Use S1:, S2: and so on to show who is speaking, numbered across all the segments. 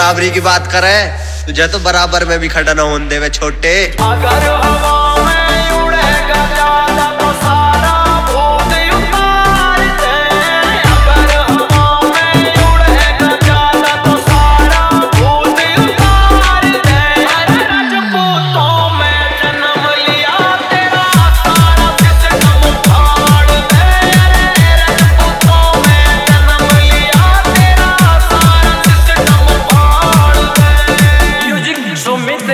S1: बराबरी की बात करे, तुझे तो बराबर में भी खड़ा न होने देवे छोटे।
S2: अगर हवा में उड़ेगा ज्यादा तो सारा भूत उतार दे। अगर हवा में उड़ेगा ज्यादा तो सारा भूत उतार दे। अरे राजपूतों में जन्म लिया तेरा सारा सिस्टम फाड़ दे। राजपूतों में जन्म लिया तेरा सारा सिस्टम फाड़ दे। म्यूजिक सुमित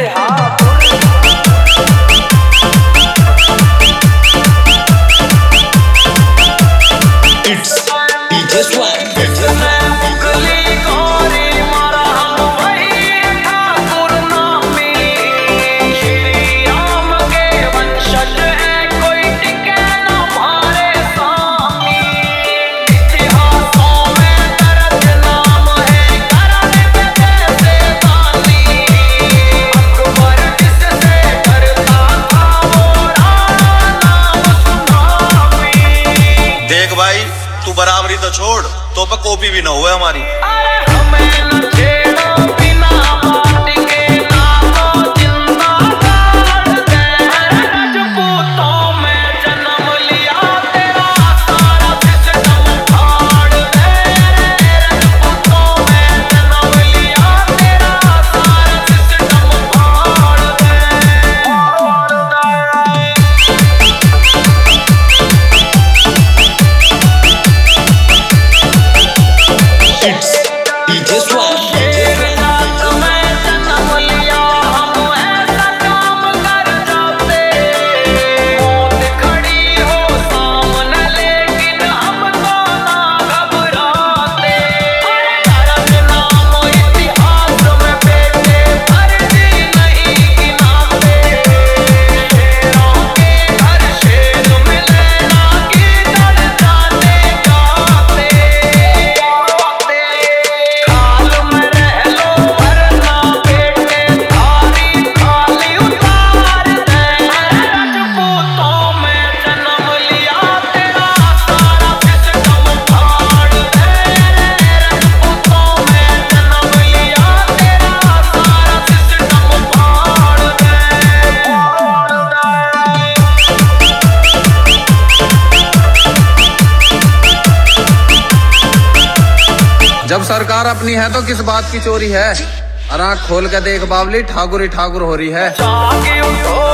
S3: तू बराबरी तो छोड़, तो पे कॉपी भी ना हुए हमारी।
S4: जब सरकार अपनी है तो किस बात की चोरी है। आँख खोल के देख बावली, ठाकुर ही ठाकुर हो रही है।